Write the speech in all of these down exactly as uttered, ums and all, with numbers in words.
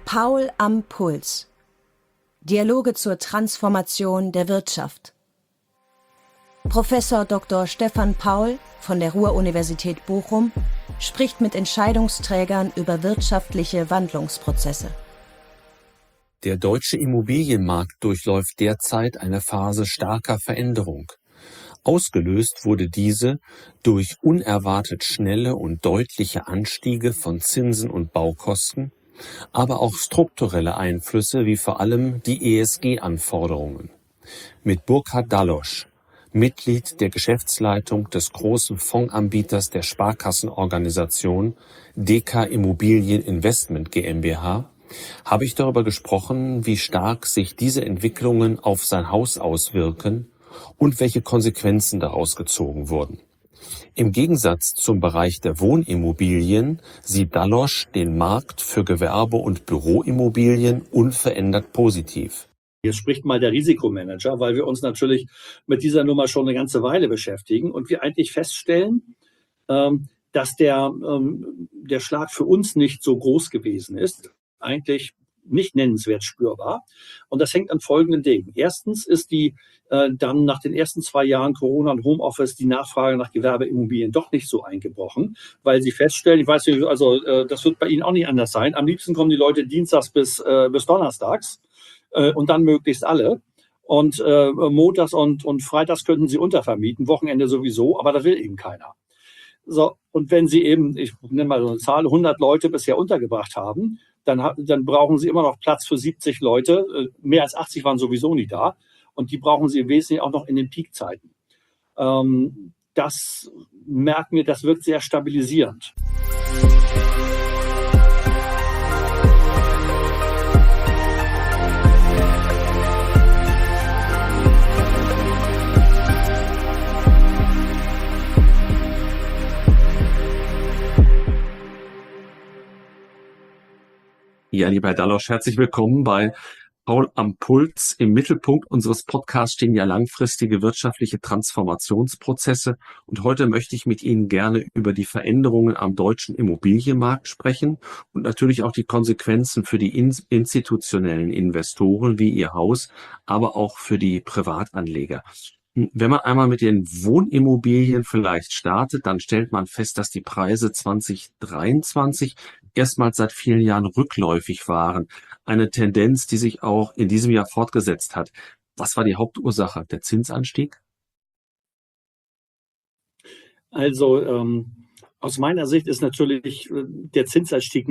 Paul am Puls. Dialoge zur Transformation der Wirtschaft. Professor Doktor Stefan Paul von der Ruhr-Universität Bochum spricht mit Entscheidungsträgern über wirtschaftliche Wandlungsprozesse. Der deutsche Immobilienmarkt durchläuft derzeit eine Phase starker Veränderung. Ausgelöst wurde diese durch unerwartet schnelle und deutliche Anstiege von Zinsen und Baukosten, aber auch strukturelle Einflüsse wie vor allem die E S G-Anforderungen. Mit Burkhard Dallosch, Mitglied der Geschäftsleitung des großen Fondsanbieters der Sparkassenorganisation D K Immobilien Investment GmbH, habe ich darüber gesprochen, wie stark sich diese Entwicklungen auf sein Haus auswirken und welche Konsequenzen daraus gezogen wurden. Im Gegensatz zum Bereich der Wohnimmobilien sieht Dallosch den Markt für Gewerbe- und Büroimmobilien unverändert positiv. Jetzt spricht mal der Risikomanager, weil wir uns natürlich mit dieser Nummer schon eine ganze Weile beschäftigen und wir eigentlich feststellen, ähm, dass der, ähm, der Schlag für uns nicht so groß gewesen ist. Eigentlich nicht nennenswert spürbar. Und das hängt an folgenden Dingen. Erstens ist die äh, dann nach den ersten zwei Jahren Corona und Homeoffice die Nachfrage nach Gewerbeimmobilien doch nicht so eingebrochen, weil sie feststellen, ich weiß nicht, also äh, das wird bei Ihnen auch nicht anders sein. Am liebsten kommen die Leute dienstags bis, äh, bis donnerstags äh, und dann möglichst alle. Und äh, montags und, und freitags könnten sie untervermieten, Wochenende sowieso, aber das will eben keiner. So, und wenn Sie eben, ich nenne mal so eine Zahl, hundert Leute bisher untergebracht haben, dann, dann brauchen Sie immer noch Platz für siebzig Leute. Mehr als achtzig waren sowieso nie da. Und die brauchen Sie im Wesentlichen auch noch in den Peakzeiten. Ähm, das merken wir, das wirkt sehr stabilisierend. Ja, lieber Herr Dallosch, herzlich willkommen bei Paul am Puls. Im Mittelpunkt unseres Podcasts stehen ja langfristige wirtschaftliche Transformationsprozesse. Und heute möchte ich mit Ihnen gerne über die Veränderungen am deutschen Immobilienmarkt sprechen und natürlich auch die Konsequenzen für die institutionellen Investoren wie Ihr Haus, aber auch für die Privatanleger. Wenn man einmal mit den Wohnimmobilien vielleicht startet, dann stellt man fest, dass die Preise zwanzig dreiundzwanzig erstmals seit vielen Jahren rückläufig waren. Eine Tendenz, die sich auch in diesem Jahr fortgesetzt hat. Was war die Hauptursache? Der Zinsanstieg? Also ähm, aus meiner Sicht ist natürlich der Zinsanstieg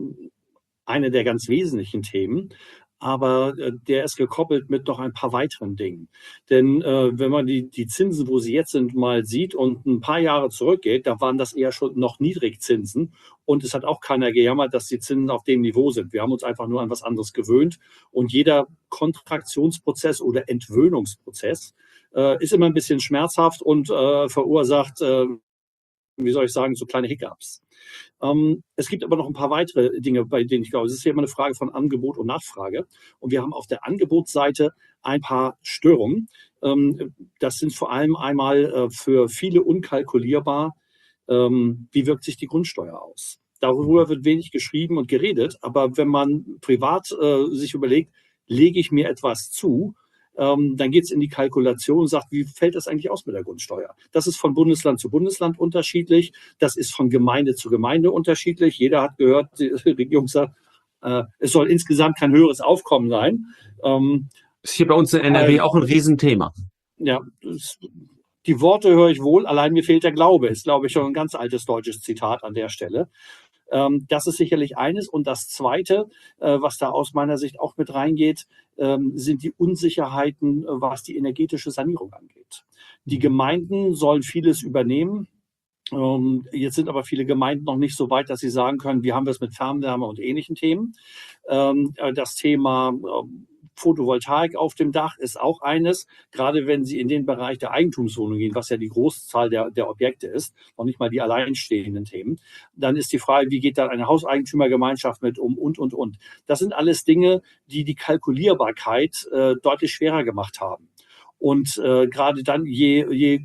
eine der ganz wesentlichen Themen. Aber äh, der ist gekoppelt mit noch ein paar weiteren Dingen. Denn äh, wenn man die, die Zinsen, wo sie jetzt sind, mal sieht und ein paar Jahre zurückgeht, da waren das eher schon noch Niedrigzinsen. Und es hat auch keiner gejammert, dass die Zinsen auf dem Niveau sind. Wir haben uns einfach nur an was anderes gewöhnt. Und jeder Kontraktionsprozess oder Entwöhnungsprozess äh, ist immer ein bisschen schmerzhaft und äh, verursacht, äh, wie soll ich sagen, so kleine Hiccups. Ähm, es gibt aber noch ein paar weitere Dinge, bei denen ich glaube, es ist ja immer eine Frage von Angebot und Nachfrage. Und wir haben auf der Angebotsseite ein paar Störungen. Ähm, das sind vor allem einmal äh, für viele unkalkulierbar, ähm, wie wirkt sich die Grundsteuer aus. Darüber wird wenig geschrieben und geredet, aber wenn man privat äh, sich überlegt, lege ich mir etwas zu, Ähm, dann geht es in die Kalkulation und sagt, wie fällt das eigentlich aus mit der Grundsteuer? Das ist von Bundesland zu Bundesland unterschiedlich. Das ist von Gemeinde zu Gemeinde unterschiedlich. Jeder hat gehört, die Regierung sagt, äh, es soll insgesamt kein höheres Aufkommen sein. Ähm, ist hier bei uns in N R W äh, auch ein Riesenthema. Ja, das, die Worte höre ich wohl, allein mir fehlt der Glaube. Ist, glaube ich, schon ein ganz altes deutsches Zitat an der Stelle. Ähm, das ist sicherlich eines. Und das Zweite, äh, was da aus meiner Sicht auch mit reingeht, ähm, sind die Unsicherheiten, äh, was die energetische Sanierung angeht. Die Gemeinden sollen vieles übernehmen. Ähm, jetzt sind aber viele Gemeinden noch nicht so weit, dass sie sagen können, wir haben das mit Fernwärme und ähnlichen Themen. Ähm, das Thema äh, Photovoltaik auf dem Dach ist auch eines, gerade wenn Sie in den Bereich der Eigentumswohnung gehen, was ja die Großzahl der, der Objekte ist, noch nicht mal die alleinstehenden Themen, dann ist die Frage, wie geht dann eine Hauseigentümergemeinschaft mit um und, und, und. Das sind alles Dinge, die die Kalkulierbarkeit äh, deutlich schwerer gemacht haben. Und äh, gerade dann, je, je,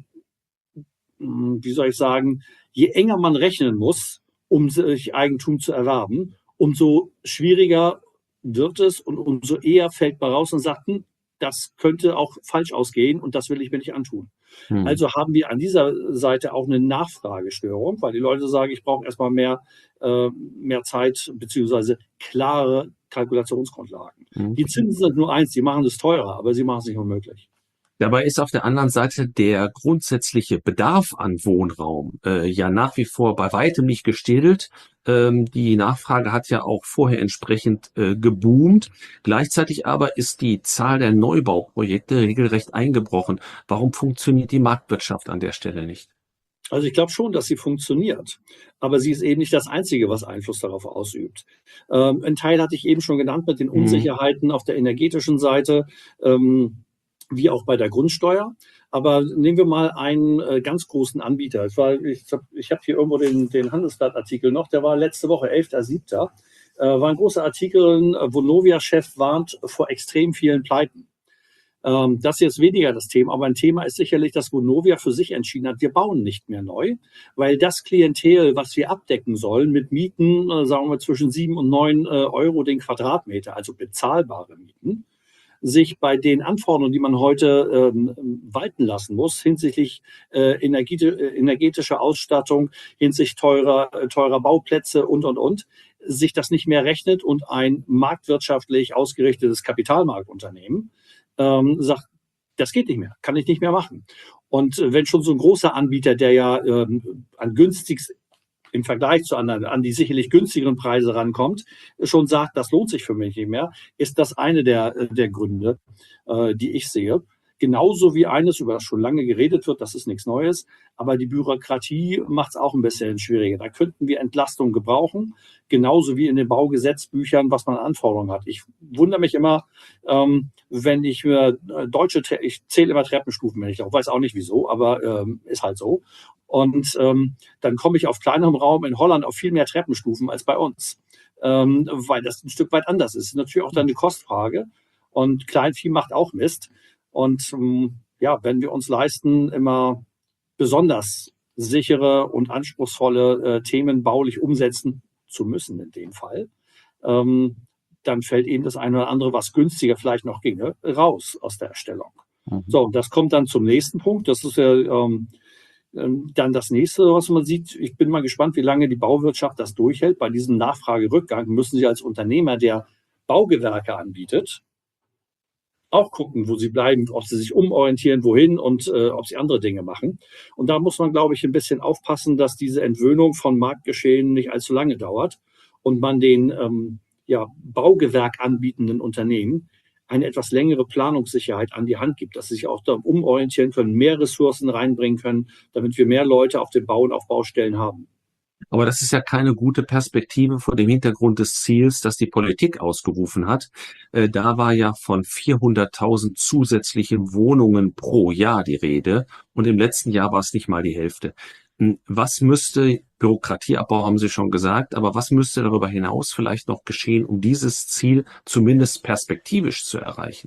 wie soll ich sagen, je enger man rechnen muss, um sich Eigentum zu erwerben, umso schwieriger wird es und umso eher fällt man raus und sagt, hm, das könnte auch falsch ausgehen und das will ich mir nicht antun. Hm. Also haben wir an dieser Seite auch eine Nachfragestörung, weil die Leute sagen, ich brauche erstmal mehr, äh, mehr Zeit beziehungsweise klare Kalkulationsgrundlagen. Hm. Die Zinsen sind nur eins, die machen es teurer, aber sie machen es nicht unmöglich. Dabei ist auf der anderen Seite der grundsätzliche Bedarf an Wohnraum äh, ja nach wie vor bei weitem nicht gestillt. Ähm, die Nachfrage hat ja auch vorher entsprechend äh, geboomt. Gleichzeitig aber ist die Zahl der Neubauprojekte regelrecht eingebrochen. Warum funktioniert die Marktwirtschaft an der Stelle nicht? Also ich glaube schon, dass sie funktioniert, aber sie ist eben nicht das Einzige, was Einfluss darauf ausübt. Ähm, ein Teil hatte ich eben schon genannt mit den Unsicherheiten auf der energetischen Seite. Ähm, wie auch bei der Grundsteuer. Aber nehmen wir mal einen äh, ganz großen Anbieter. Ich, war, ich habe ich hab hier irgendwo den, den Handelsblatt-Artikel noch, der war letzte Woche, elfter siebter Äh, war ein großer Artikel, äh, Vonovia-Chef warnt vor extrem vielen Pleiten. Ähm, das ist jetzt weniger das Thema, aber ein Thema ist sicherlich, dass Vonovia für sich entschieden hat, wir bauen nicht mehr neu, weil das Klientel, was wir abdecken sollen mit Mieten, äh, sagen wir zwischen sieben und neun äh, Euro den Quadratmeter, also bezahlbare Mieten, sich bei den Anforderungen, die man heute ähm, walten lassen muss, hinsichtlich äh, energeti- äh, energetischer Ausstattung, hinsichtlich teurer, äh, teurer Bauplätze und, und, und, sich das nicht mehr rechnet und ein marktwirtschaftlich ausgerichtetes Kapitalmarktunternehmen ähm, sagt, das geht nicht mehr, kann ich nicht mehr machen. Und äh, wenn schon so ein großer Anbieter, der ja ähm, an günstigst im Vergleich zu anderen, an die sicherlich günstigeren Preise rankommt, schon sagt, das lohnt sich für mich nicht mehr, ist das eine der, der Gründe, äh, die ich sehe. Genauso wie eines, über das schon lange geredet wird, das ist nichts Neues, aber die Bürokratie macht es auch ein bisschen schwieriger. Da könnten wir Entlastung gebrauchen, genauso wie in den Baugesetzbüchern, was man an Anforderungen hat. Ich wundere mich immer, ähm, wenn ich mir äh, deutsche, ich zähle immer Treppenstufen, wenn ich auch weiß auch nicht wieso, aber ähm, ist halt so. Und ähm, dann komme ich auf kleinerem Raum in Holland auf viel mehr Treppenstufen als bei uns, ähm, weil das ein Stück weit anders ist. Das ist natürlich auch dann eine Kostfrage und Kleinvieh macht auch Mist. Und ähm, ja, wenn wir uns leisten, immer besonders sichere und anspruchsvolle äh, Themen baulich umsetzen zu müssen in dem Fall, ähm, dann fällt eben das eine oder andere, was günstiger vielleicht noch ginge, raus aus der Erstellung. Mhm. So, das kommt dann zum nächsten Punkt. Das ist ja ähm, dann das nächste, was man sieht. Ich bin mal gespannt, wie lange die Bauwirtschaft das durchhält. Bei diesem Nachfragerückgang müssen Sie als Unternehmer, der Baugewerke anbietet, auch gucken, wo sie bleiben, ob sie sich umorientieren, wohin und äh, ob sie andere Dinge machen. Und da muss man, glaube ich, ein bisschen aufpassen, dass diese Entwöhnung von Marktgeschehen nicht allzu lange dauert und man den ähm, ja, Baugewerk anbietenden Unternehmen eine etwas längere Planungssicherheit an die Hand gibt, dass sie sich auch da umorientieren können, mehr Ressourcen reinbringen können, damit wir mehr Leute auf dem Bau und auf Baustellen haben. Aber das ist ja keine gute Perspektive vor dem Hintergrund des Ziels, das die Politik ausgerufen hat. Äh, da war ja von vierhunderttausend zusätzlichen Wohnungen pro Jahr die Rede und im letzten Jahr war es nicht mal die Hälfte. Was müsste, Bürokratieabbau haben Sie schon gesagt, aber was müsste darüber hinaus vielleicht noch geschehen, um dieses Ziel zumindest perspektivisch zu erreichen?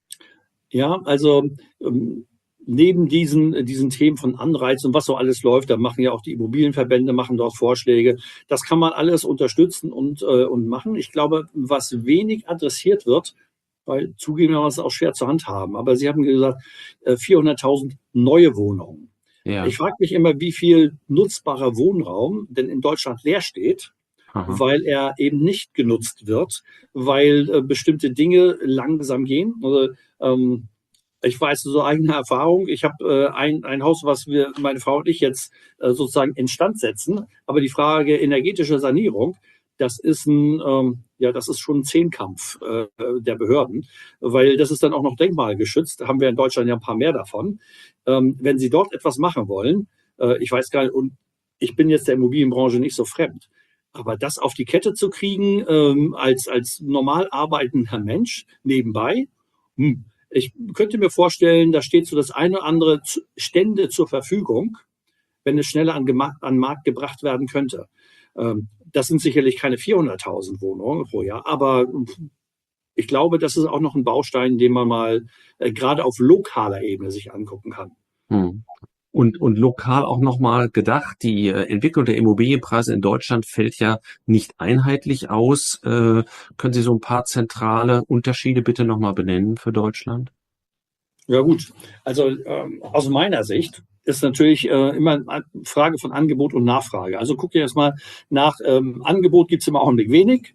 Ja, also ähm, neben diesen, diesen Themen von Anreizen und was so alles läuft, da machen ja auch die Immobilienverbände, machen dort Vorschläge. Das kann man alles unterstützen und, äh, und machen. Ich glaube, was wenig adressiert wird, weil zugegebenermaßen auch schwer zur Hand haben, aber Sie haben gesagt, äh, vierhunderttausend neue Wohnungen. Ja. Ich frage mich immer, wie viel nutzbarer Wohnraum denn in Deutschland leer steht, Aha. weil er eben nicht genutzt wird, weil äh, bestimmte Dinge langsam gehen. Also, ähm, ich weiß so eigene Erfahrung. Ich habe äh, ein, ein Haus, was wir, meine Frau und ich jetzt äh, sozusagen instand setzen. Aber die Frage energetische Sanierung, das ist ein, ähm, ja, das ist schon ein Zehnkampf äh, der Behörden, weil das ist dann auch noch denkmalgeschützt. Da haben wir in Deutschland ja ein paar mehr davon. Ähm, wenn Sie dort etwas machen wollen, äh, ich weiß gar nicht, und ich bin jetzt der Immobilienbranche nicht so fremd, aber das auf die Kette zu kriegen ähm, als als normal arbeitender Mensch nebenbei, hm, ich könnte mir vorstellen, da steht so das eine oder andere Stände zur Verfügung, wenn es schneller an, an Markt gebracht werden könnte. Ähm, das sind sicherlich keine vierhunderttausend Wohnungen pro Jahr, aber ich glaube, das ist auch noch ein Baustein, den man mal äh, gerade auf lokaler Ebene sich angucken kann. Hm. Und, und lokal auch nochmal gedacht, die äh, Entwicklung der Immobilienpreise in Deutschland fällt ja nicht einheitlich aus. Äh, können Sie so ein paar zentrale Unterschiede bitte nochmal benennen für Deutschland? Ja gut, also ähm, aus meiner Sicht ist natürlich äh, immer eine Frage von Angebot und Nachfrage. Also guck dir erstmal nach, ähm, Angebot gibt es im Augenblick wenig,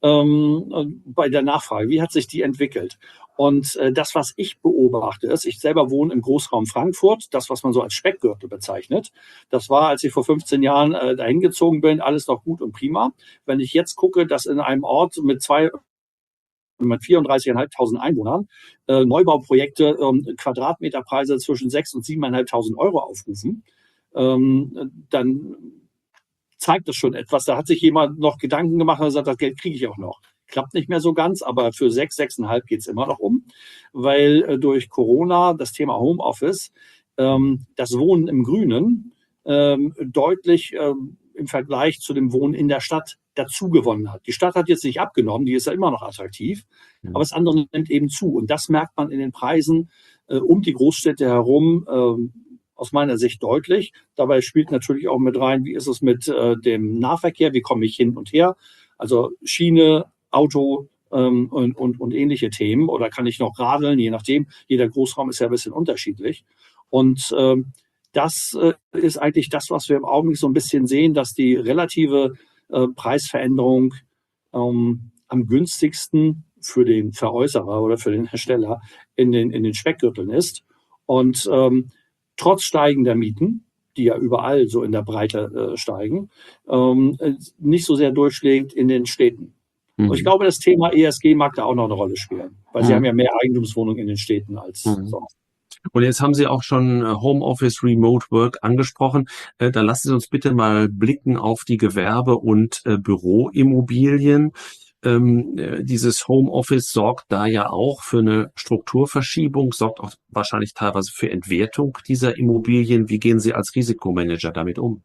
ähm, bei der Nachfrage, wie hat sich die entwickelt? Und äh, das, was ich beobachte, ist, ich selber wohne im Großraum Frankfurt, das, was man so als Speckgürtel bezeichnet. Das war, als ich vor fünfzehn Jahren äh, dahin gezogen bin, alles noch gut und prima. Wenn ich jetzt gucke, dass in einem Ort mit zwei mit vierunddreißigtausendfünfhundert Einwohnern äh, Neubauprojekte ähm, Quadratmeterpreise zwischen sechstausend und siebentausendfünfhundert Euro aufrufen, ähm, dann zeigt das schon etwas. Da hat sich jemand noch Gedanken gemacht und gesagt, das Geld kriege ich auch noch. Klappt nicht mehr so ganz, aber für sechs, sechseinhalb geht es immer noch um, weil äh, durch Corona das Thema Homeoffice ähm, das Wohnen im Grünen ähm, deutlich ähm, im Vergleich zu dem Wohnen in der Stadt dazu gewonnen hat. Die Stadt hat jetzt nicht abgenommen, die ist ja immer noch attraktiv, Ja. aber das andere nimmt eben zu. Und das merkt man in den Preisen äh, um die Großstädte herum äh, aus meiner Sicht deutlich. Dabei spielt natürlich auch mit rein, wie ist es mit äh, dem Nahverkehr, wie komme ich hin und her? Also Schiene, Auto ähm, und, und, und ähnliche Themen. Oder kann ich noch radeln, je nachdem. Jeder Großraum ist ja ein bisschen unterschiedlich. Und ähm, das äh, ist eigentlich das, was wir im Augenblick so ein bisschen sehen, dass die relative äh, Preisveränderung ähm, am günstigsten für den Veräußerer oder für den Hersteller in den, in den Speckgürteln ist. Und ähm, trotz steigender Mieten, die ja überall so in der Breite äh, steigen, ähm, nicht so sehr durchschlägt in den Städten. Mhm. Und ich glaube, das Thema E S G mag da auch noch eine Rolle spielen, weil Mhm. sie haben ja mehr Eigentumswohnungen in den Städten als Mhm. sonst. Und jetzt haben Sie auch schon äh, Homeoffice, Remote Work angesprochen. Äh, dann lassen Sie uns bitte mal blicken auf die Gewerbe- und äh, Büroimmobilien. Ähm, äh, dieses Homeoffice sorgt da ja auch für eine Strukturverschiebung, sorgt auch wahrscheinlich teilweise für Entwertung dieser Immobilien. Wie gehen Sie als Risikomanager damit um?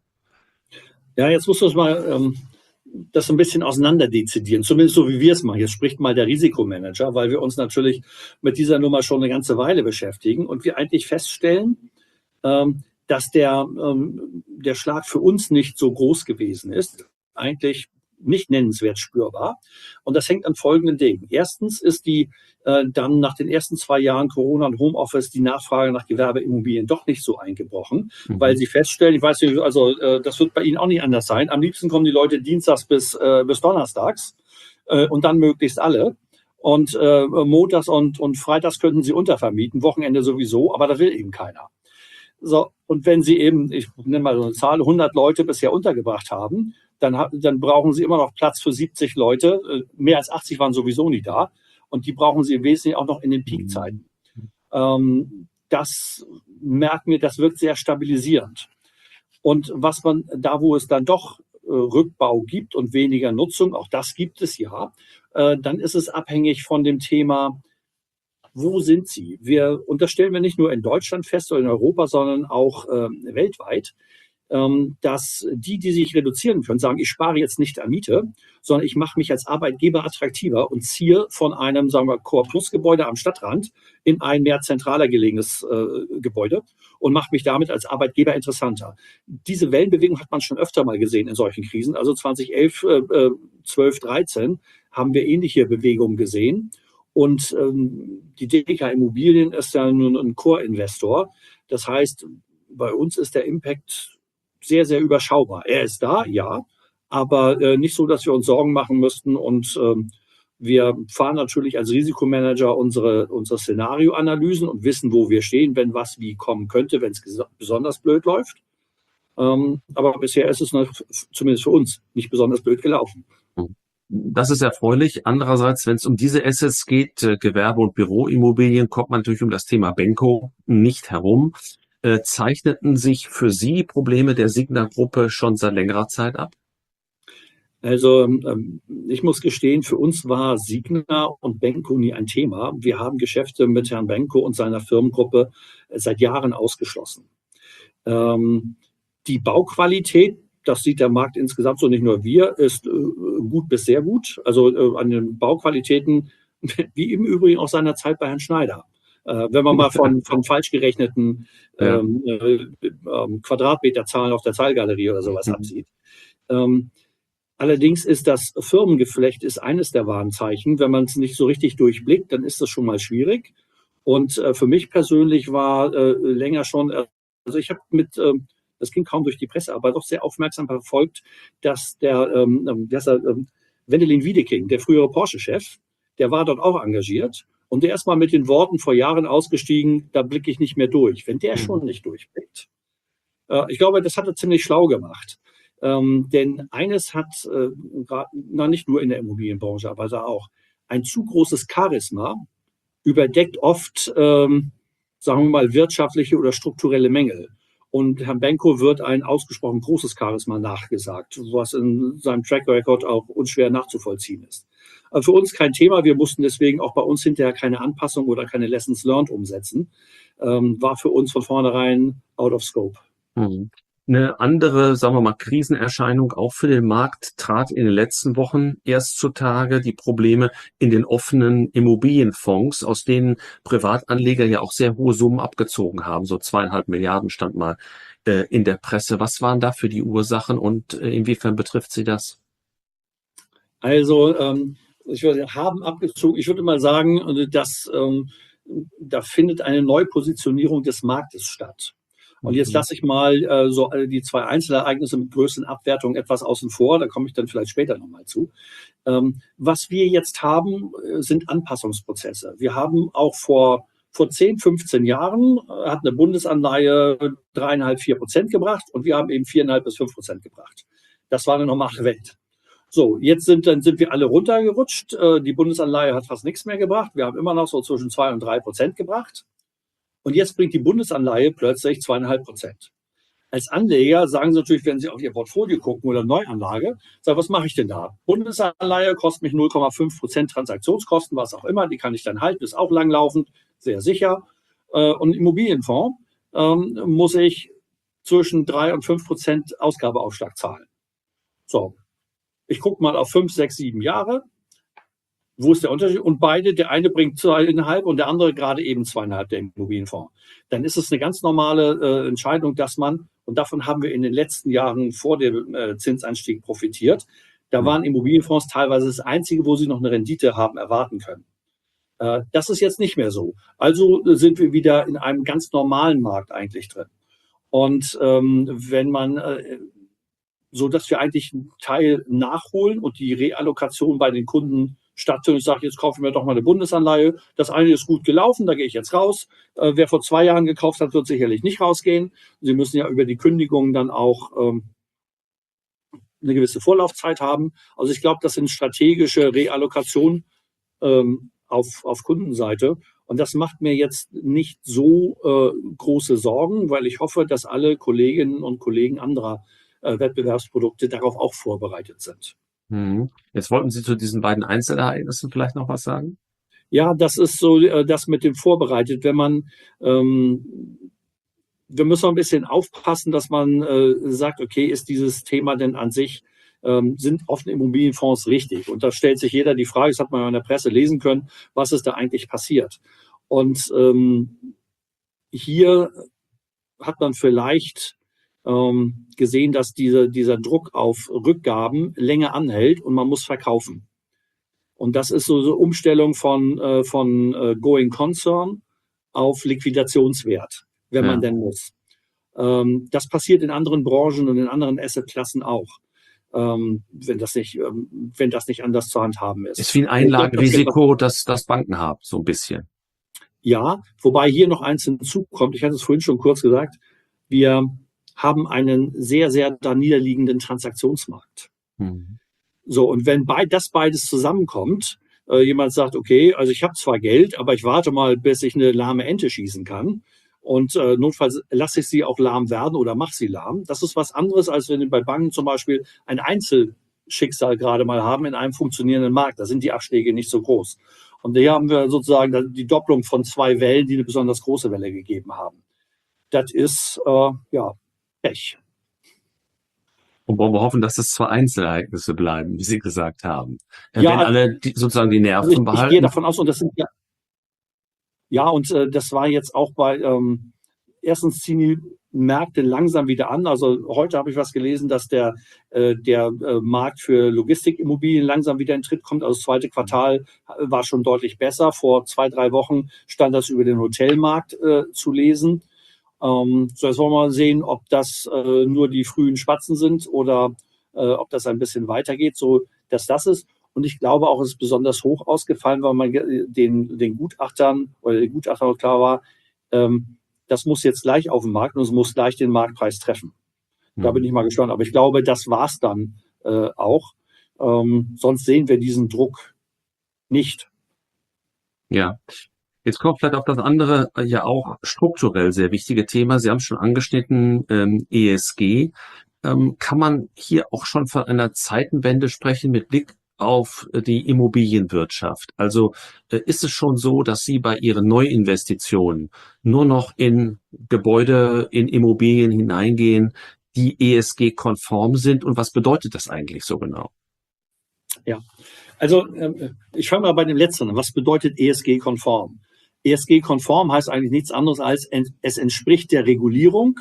Ja, jetzt musst du es mal ähm, das ein bisschen auseinander dezidieren, zumindest so wie wir es machen. Jetzt spricht mal der Risikomanager, weil wir uns natürlich mit dieser Nummer schon eine ganze Weile beschäftigen und wir eigentlich feststellen, ähm, dass der, ähm, der Schlag für uns nicht so groß gewesen ist. Eigentlich nicht nennenswert spürbar. Und das hängt an folgenden Dingen. Erstens ist die äh, dann nach den ersten zwei Jahren Corona und Homeoffice die Nachfrage nach Gewerbeimmobilien doch nicht so eingebrochen, Mhm. weil sie feststellen, ich weiß nicht, also äh, das wird bei Ihnen auch nicht anders sein. Am liebsten kommen die Leute dienstags bis, äh, bis donnerstags äh, und dann möglichst alle. Und äh, montags und, und freitags könnten sie untervermieten, Wochenende sowieso, aber das will eben keiner. So, und wenn Sie eben, ich nenne mal so eine Zahl, hundert Leute bisher untergebracht haben, dann, dann brauchen Sie immer noch Platz für siebzig Leute. Mehr als achtzig waren sowieso nie da. Und die brauchen Sie im Wesentlichen auch noch in den Peakzeiten. Ähm, das merken wir, das wirkt sehr stabilisierend. Und was man da, wo es dann doch äh, Rückbau gibt und weniger Nutzung, auch das gibt es ja, äh, dann ist es abhängig von dem Thema, wo sind sie? Wir, und das stellen wir nicht nur in Deutschland fest oder in Europa, sondern auch ähm, weltweit, ähm, dass die, die sich reduzieren können, sagen, ich spare jetzt nicht an Miete, sondern ich mache mich als Arbeitgeber attraktiver und ziehe von einem, sagen wir, Core-Plus-Gebäude am Stadtrand in ein mehr zentraler gelegenes äh, Gebäude und mache mich damit als Arbeitgeber interessanter. Diese Wellenbewegung hat man schon öfter mal gesehen in solchen Krisen. Also zwanzig elf, äh, zwölf, dreizehn haben wir ähnliche Bewegungen gesehen. Und ähm, die D K Immobilien ist ja nun ein Core-Investor. Das heißt, bei uns ist der Impact sehr, sehr überschaubar. Er ist da, ja, aber äh, nicht so, dass wir uns Sorgen machen müssten. Und ähm, wir fahren natürlich als Risikomanager unsere, unsere Szenarioanalysen und wissen, wo wir stehen, wenn was wie kommen könnte, wenn es besonders blöd läuft. Ähm, aber bisher ist es noch, zumindest für uns nicht besonders blöd gelaufen. Das ist erfreulich. Andererseits, wenn es um diese Assets geht, äh, Gewerbe- und Büroimmobilien, kommt man natürlich um das Thema Benko nicht herum. Äh, zeichneten sich für Sie Probleme der Signa-Gruppe schon seit längerer Zeit ab? Also ähm, ich muss gestehen, für uns war Signa und Benko nie ein Thema. Wir haben Geschäfte mit Herrn Benko und seiner Firmengruppe seit Jahren ausgeschlossen. Ähm, die Bauqualität, das sieht der Markt insgesamt so, nicht nur wir, ist äh, gut bis sehr gut. Also äh, an den Bauqualitäten, wie im Übrigen auch seinerzeit bei Herrn Schneider. Äh, wenn man mal von, von falsch gerechneten Ja. ähm, äh, ähm, Quadratmeterzahlen auf der Zahlgalerie oder sowas Mhm. absieht. Ähm, allerdings ist das Firmengeflecht ist eines der Warnzeichen. Wenn man es nicht so richtig durchblickt, dann ist das schon mal schwierig. Und äh, für mich persönlich war äh, länger schon, äh, also ich habe mit, ähm, das ging kaum durch die Presse, aber doch sehr aufmerksam verfolgt, dass der, ähm, ähm, wie heißt er, ähm, Wendelin Wiedeking, der frühere Porsche-Chef, der war dort auch engagiert und der ist mal mit den Worten vor Jahren ausgestiegen, da blicke ich nicht mehr durch. Wenn der Mhm. schon nicht durchblickt, äh, ich glaube, das hat er ziemlich schlau gemacht. Ähm, denn eines hat, äh, grad, na nicht nur in der Immobilienbranche, aber da auch, ein zu großes Charisma überdeckt oft, ähm, sagen wir mal, wirtschaftliche oder strukturelle Mängel. Und Herrn Benko wird ein ausgesprochen großes Charisma nachgesagt, was in seinem Track Record auch unschwer nachzuvollziehen ist. Aber für uns kein Thema. Wir mussten deswegen auch bei uns hinterher keine Anpassung oder keine Lessons learned umsetzen. Ähm, war für uns von vornherein out of scope. Mhm. Eine andere, sagen wir mal, Krisenerscheinung auch für den Markt trat in den letzten Wochen erst zutage, die Probleme in den offenen Immobilienfonds, aus denen Privatanleger ja auch sehr hohe Summen abgezogen haben. So zweieinhalb Milliarden stand mal äh, in der Presse. Was waren da für die Ursachen und äh, inwiefern betrifft sie das? Also, ähm, ich würde haben abgezogen. Ich würde mal sagen, dass ähm, da findet eine Neupositionierung des Marktes statt. Und jetzt Mhm. lasse ich mal äh, so äh, die zwei Einzelereignisse mit größeren Abwertungen etwas außen vor. Da komme ich dann vielleicht später nochmal zu. Ähm, was wir jetzt haben, äh, sind Anpassungsprozesse. Wir haben auch vor vor zehn, fünfzehn Jahren äh, hat eine Bundesanleihe dreieinhalb, vier Prozent gebracht und wir haben eben viereinhalb bis fünf Prozent gebracht. Das war eine normale Welt. So, jetzt sind, dann sind wir alle runtergerutscht. Äh, die Bundesanleihe hat fast nichts mehr gebracht. Wir haben immer noch so zwischen zwei und drei Prozent gebracht. Und jetzt bringt die Bundesanleihe plötzlich zweieinhalb Prozent. Als Anleger sagen Sie natürlich, wenn Sie auf Ihr Portfolio gucken oder Neuanlage, sagen, was mache ich denn da? Bundesanleihe kostet mich null Komma fünf Prozent Transaktionskosten, was auch immer. Die kann ich dann halten, ist auch langlaufend, sehr sicher. Äh, und Immobilienfonds ähm, muss ich zwischen drei und fünf Prozent Ausgabeaufschlag zahlen. So, ich gucke mal auf fünf, sechs, sieben Jahre. Wo ist der Unterschied? Und beide, der eine bringt zweieinhalb und der andere gerade eben zweieinhalb, der Immobilienfonds. Dann ist es eine ganz normale äh, Entscheidung, dass man, und davon haben wir in den letzten Jahren vor dem äh, Zinsanstieg profitiert, da waren Immobilienfonds teilweise das Einzige, wo sie noch eine Rendite haben erwarten können. Äh, das ist jetzt nicht mehr so. Also sind wir wieder in einem ganz normalen Markt eigentlich drin. Und ähm, wenn man äh, so dass wir eigentlich einen Teil nachholen und die Reallokation bei den Kunden stattfindet. Ich sage, jetzt kaufe ich mir doch mal eine Bundesanleihe. Das eine ist gut gelaufen, da gehe ich jetzt raus. Äh, wer vor zwei Jahren gekauft hat, wird sicherlich nicht rausgehen. Sie müssen ja über die Kündigung dann auch ähm, eine gewisse Vorlaufzeit haben. Also ich glaube, das sind strategische Reallokationen ähm, auf, auf Kundenseite. Und das macht mir jetzt nicht so äh, große Sorgen, weil ich hoffe, dass alle Kolleginnen und Kollegen anderer äh, Wettbewerbsprodukte darauf auch vorbereitet sind. Mhm. Jetzt wollten Sie zu diesen beiden Einzelereignissen vielleicht noch was sagen? Ja, das ist so äh, das mit dem vorbereitet. Wenn man, ähm, wir müssen ein bisschen aufpassen, dass man äh, sagt, okay, ist dieses Thema denn an sich, ähm, sind offene Immobilienfonds richtig? Und da stellt sich jeder die Frage, das hat man ja in der Presse lesen können, was ist da eigentlich passiert? Und ähm, hier hat man vielleicht ähm, gesehen, dass diese, dieser Druck auf Rückgaben länger anhält und man muss verkaufen. Und das ist so eine Umstellung von, äh, von äh, Going Concern auf Liquidationswert, wenn Ja. man denn muss. Ähm, das passiert in anderen Branchen und in anderen Assetklassen auch, ähm, wenn das nicht, ähm, wenn das nicht anders zu handhaben ist. Ist wie ein Einlagenrisiko, das das Banken haben, so ein bisschen. Ja, wobei hier noch eins hinzukommt. Ich hatte es vorhin schon kurz gesagt. Wir haben einen sehr, sehr da niederliegenden Transaktionsmarkt. Mhm. So, und wenn bei, das beides zusammenkommt, äh, jemand sagt, okay, also ich habe zwar Geld, aber ich warte mal, bis ich eine lahme Ente schießen kann. Und äh, notfalls lasse ich sie auch lahm werden oder mache sie lahm. Das ist was anderes, als wenn wir bei Banken zum Beispiel ein Einzelschicksal gerade mal haben in einem funktionierenden Markt. Da sind die Abschläge nicht so groß. Und hier haben wir sozusagen die Doppelung von zwei Wellen, die eine besonders große Welle gegeben haben. Das ist, äh, ja, Pech. Und wollen wir hoffen, dass es zwei Einzelereignisse bleiben, wie Sie gesagt haben. Ja, Wenn alle die, sozusagen die Also Nerven ich, ich gehe behalten. davon aus, und das sind ja, Ja, und äh, das war jetzt auch bei, ähm, erstens ziehen die Märkte langsam wieder an. Also heute habe ich was gelesen, dass der, äh, der äh, Markt für Logistikimmobilien langsam wieder in Tritt kommt. Also das zweite Quartal war schon deutlich besser. Vor zwei, drei Wochen stand das über den Hotelmarkt äh, zu lesen. Ähm, so, jetzt wollen wir mal sehen, ob das äh, nur die frühen Spatzen sind oder äh, ob das ein bisschen weitergeht, so dass das ist. Und ich glaube auch, es ist besonders hoch ausgefallen, weil man den, den Gutachtern oder den Gutachtern klar war, ähm, das muss jetzt gleich auf den Markt und es muss gleich den Marktpreis treffen. Mhm. Da bin ich mal gespannt. Aber ich glaube, das war's dann äh, auch. Ähm, sonst sehen wir diesen Druck nicht. Ja. Jetzt kommt vielleicht auf das andere, ja auch strukturell sehr wichtige Thema. Sie haben es schon angeschnitten, ähm, E S G. Ähm, kann man hier auch schon von einer Zeitenwende sprechen mit Blick auf die Immobilienwirtschaft? Also äh, ist es schon so, dass Sie bei Ihren Neuinvestitionen nur noch in Gebäude, in Immobilien hineingehen, die E S G-konform sind? Und was bedeutet das eigentlich so genau? Ja, also äh, ich fange mal bei dem Letzten an. Was bedeutet E S G-konform? E S G-konform heißt eigentlich nichts anderes als, es entspricht der Regulierung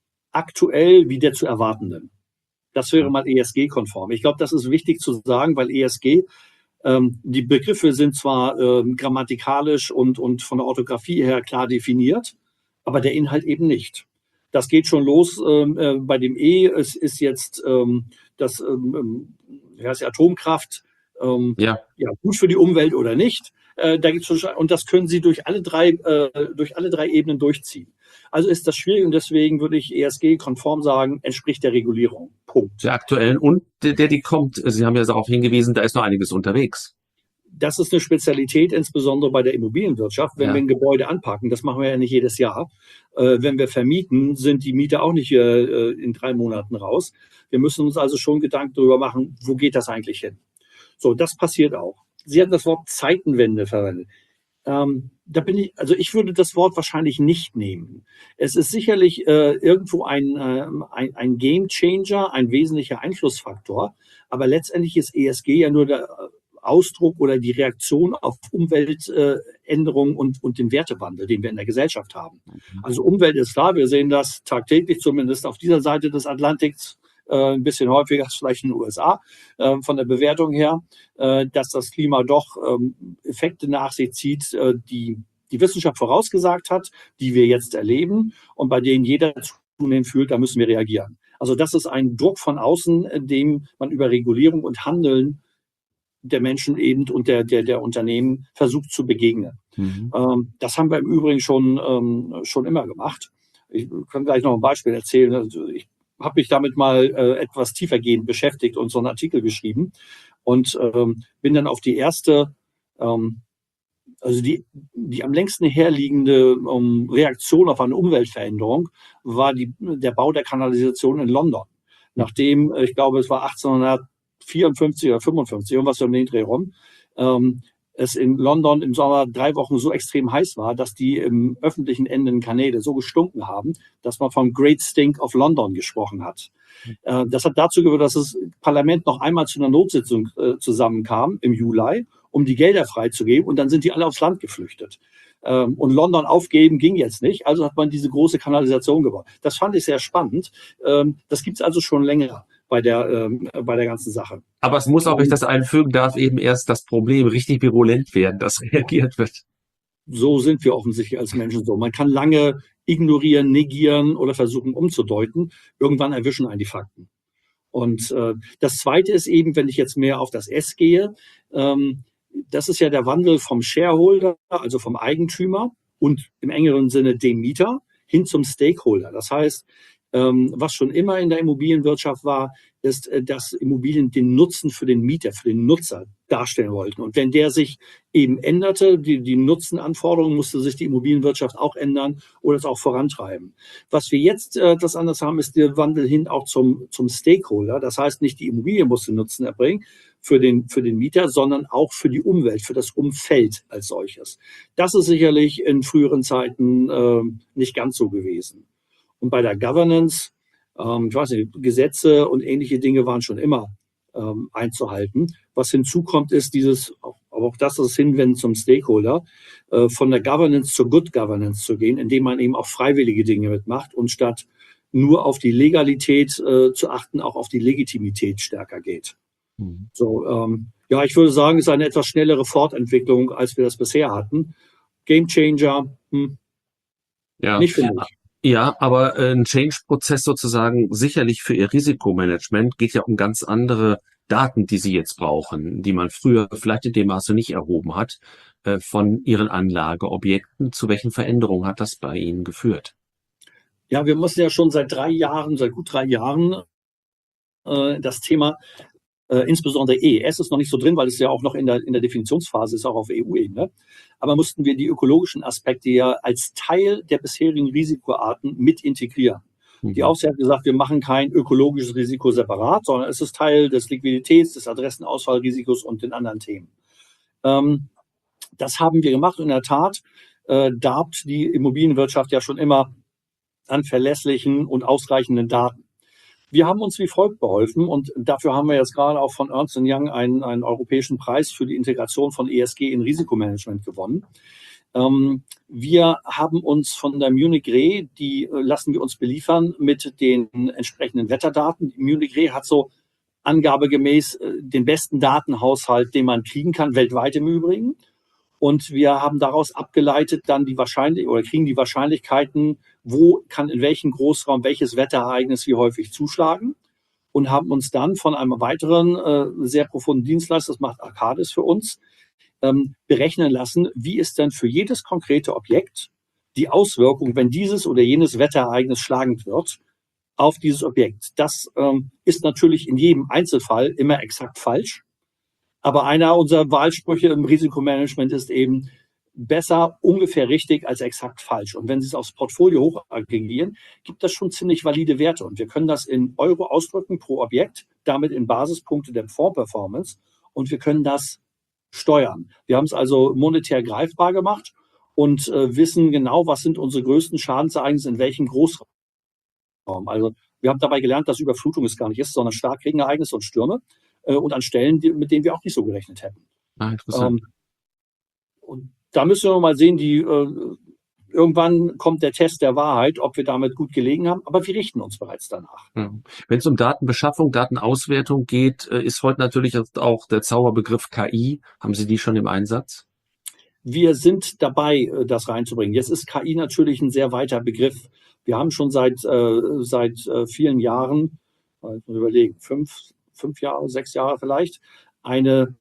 aktuell wie der zu erwartenden. Das wäre mal E S G-konform. Ich glaube, das ist wichtig zu sagen, weil E S G, ähm, die Begriffe sind zwar ähm, grammatikalisch und, und von der Orthographie her klar definiert, aber der Inhalt eben nicht. Das geht schon los ähm, äh, bei dem E. Es ist jetzt ähm, das ähm, ja, ist Atomkraft ähm, ja. ja gut für die Umwelt oder nicht. Äh, da gibt's schon, und das können Sie durch alle drei äh, durch alle drei Ebenen durchziehen. Also ist das schwierig und deswegen würde ich E S G-konform sagen, entspricht der Regulierung. Punkt. Der aktuellen und der, der die kommt. Sie haben ja darauf hingewiesen, da ist noch einiges unterwegs. Das ist eine Spezialität, insbesondere bei der Immobilienwirtschaft. Wenn ja. wir ein Gebäude anpacken, das machen wir ja nicht jedes Jahr. Äh, wenn wir vermieten, sind die Mieter auch nicht äh, in drei Monaten raus. Wir müssen uns also schon Gedanken darüber machen, wo geht das eigentlich hin? So, das passiert auch. Sie haben das Wort Zeitenwende verwendet. Ähm, da bin ich, also ich würde das Wort wahrscheinlich nicht nehmen. Es ist sicherlich äh, irgendwo ein, äh, ein, ein Game Changer, ein wesentlicher Einflussfaktor. Aber letztendlich ist E S G ja nur der Ausdruck oder die Reaktion auf Umweltänderungen äh, und, und den Wertewandel, den wir in der Gesellschaft haben. Also Umwelt ist klar, wir sehen das tagtäglich, zumindest auf dieser Seite des Atlantiks, äh, ein bisschen häufiger als vielleicht in den U S A, äh, von der Bewertung her, äh, dass das Klima doch ähm, Effekte nach sich zieht, äh, die die Wissenschaft vorausgesagt hat, die wir jetzt erleben und bei denen jeder zunehmend fühlt, da müssen wir reagieren. Also das ist ein Druck von außen, dem man über Regulierung und Handeln der Menschen eben und der, der, der Unternehmen versucht zu begegnen. Mhm. Ähm, das haben wir im Übrigen schon, ähm, schon immer gemacht. Ich kann gleich noch ein Beispiel erzählen. Also ich habe mich damit mal äh, etwas tiefergehend beschäftigt und so einen Artikel geschrieben und ähm, bin dann auf die erste, ähm, also die, die am längsten herliegende um, Reaktion auf eine Umweltveränderung war die, der Bau der Kanalisation in London. Nachdem, ich glaube, es war achtzehnhundertvierundfünfzig oder fünfundfünfzig, irgendwas um den Dreh rum, ähm, es in London im Sommer drei Wochen so extrem heiß war, dass die im öffentlichen Enden Kanäle so gestunken haben, dass man vom Great Stink of London gesprochen hat. Äh, das hat dazu geführt, dass das Parlament noch einmal zu einer Notsitzung äh, zusammenkam im Juli, um die Gelder freizugeben, und dann sind die alle aufs Land geflüchtet. Ähm, und London aufgeben ging jetzt nicht, also hat man diese große Kanalisation gebaut. Das fand ich sehr spannend. Ähm, das gibt es also schon länger bei der, ähm, bei der ganzen Sache. Aber es muss auch, wenn ich das einfügen darf, eben erst das Problem richtig virulent werden, dass reagiert wird. So sind wir offensichtlich als Menschen so. Man kann lange ignorieren, negieren oder versuchen umzudeuten. Irgendwann erwischen einen die Fakten. Und äh, das Zweite ist eben, wenn ich jetzt mehr auf das S gehe, ähm, das ist ja der Wandel vom Shareholder, also vom Eigentümer und im engeren Sinne dem Mieter, hin zum Stakeholder. Das heißt, ähm, was schon immer in der Immobilienwirtschaft war, ist, äh, dass Immobilien den Nutzen für den Mieter, für den Nutzer darstellen wollten. Und wenn der sich eben änderte, die, die Nutzenanforderungen, musste sich die Immobilienwirtschaft auch ändern oder es auch vorantreiben. Was wir jetzt äh, das anders haben, ist der Wandel hin auch zum, zum Stakeholder. Das heißt, nicht die Immobilie muss den Nutzen erbringen für den, für den Mieter, sondern auch für die Umwelt, für das Umfeld als solches. Das ist sicherlich in früheren Zeiten äh, nicht ganz so gewesen. Und bei der Governance, ähm, ich weiß nicht, Gesetze und ähnliche Dinge waren schon immer ähm, einzuhalten. Was hinzukommt, ist dieses, aber aber auch das ist Hinwenden zum Stakeholder, äh, von der Governance zur Good Governance zu gehen, indem man eben auch freiwillige Dinge mitmacht und statt nur auf die Legalität äh, zu achten, auch auf die Legitimität stärker geht. Mhm. So, ähm, ja, ich würde sagen, es ist eine etwas schnellere Fortentwicklung, als wir das bisher hatten. Game Changer, hm, ja. nicht für mich. Ja, aber ein Change-Prozess sozusagen sicherlich für Ihr Risikomanagement geht ja um ganz andere Daten, die Sie jetzt brauchen, die man früher vielleicht in dem Maße nicht erhoben hat, äh, von Ihren Anlageobjekten. Zu welchen Veränderungen hat das bei Ihnen geführt? Ja, wir müssen ja schon seit drei Jahren, seit gut drei Jahren äh, das Thema Äh, insbesondere E E S ist noch nicht so drin, weil es ja auch noch in der, in der Definitionsphase ist, auch auf E U-Ebene. Aber mussten wir die ökologischen Aspekte ja als Teil der bisherigen Risikoarten mit integrieren. Mhm. Die Aufsicht hat gesagt, wir machen kein ökologisches Risiko separat, sondern es ist Teil des Liquiditäts-, des Adressenausfallrisikos und den anderen Themen. Ähm, das haben wir gemacht und in der Tat äh, darbt die Immobilienwirtschaft ja schon immer an verlässlichen und ausreichenden Daten. Wir haben uns wie folgt beholfen und dafür haben wir jetzt gerade auch von Ernst und Young einen, einen europäischen Preis für die Integration von E S G in Risikomanagement gewonnen. Ähm, wir haben uns von der Munich Re, die äh, lassen wir uns beliefern mit den entsprechenden Wetterdaten. Die Munich Re hat so angabegemäß äh, den besten Datenhaushalt, den man kriegen kann, weltweit im Übrigen. Und wir haben daraus abgeleitet dann die Wahrscheinlichkeit oder kriegen die Wahrscheinlichkeiten, wo kann in welchem Großraum welches Wetterereignis wie häufig zuschlagen und haben uns dann von einem weiteren äh, sehr profunden Dienstleister, das macht Arcadis für uns, ähm, berechnen lassen, wie ist denn für jedes konkrete Objekt die Auswirkung, wenn dieses oder jenes Wetterereignis schlagend wird, auf dieses Objekt. Das ähm, ist natürlich in jedem Einzelfall immer exakt falsch. Aber einer unserer Wahlsprüche im Risikomanagement ist eben besser ungefähr richtig als exakt falsch. Und wenn Sie es aufs Portfolio hoch aggregieren, gibt das schon ziemlich valide Werte. Und wir können das in Euro ausdrücken pro Objekt, damit in Basispunkte der Fonds-Performance. Und wir können das steuern. Wir haben es also monetär greifbar gemacht und äh, wissen genau, was sind unsere größten Schadensereignisse in welchem Großraum. Also wir haben dabei gelernt, dass Überflutung es gar nicht ist, sondern Starkregenereignisse und Stürme. Und an Stellen, die, mit denen wir auch nicht so gerechnet hätten. Ah, interessant. Ähm, und da müssen wir mal sehen, die, äh, irgendwann kommt der Test der Wahrheit, ob wir damit gut gelegen haben, aber wir richten uns bereits danach. Ja. Wenn es um Datenbeschaffung, Datenauswertung geht, ist heute natürlich auch der Zauberbegriff K I. Haben Sie die schon im Einsatz? Wir sind dabei, das reinzubringen. Jetzt ist K I natürlich ein sehr weiter Begriff. Wir haben schon seit, äh, seit äh, vielen Jahren, äh, ich muss überlegen, fünf, fünf Jahre, sechs Jahre vielleicht, eine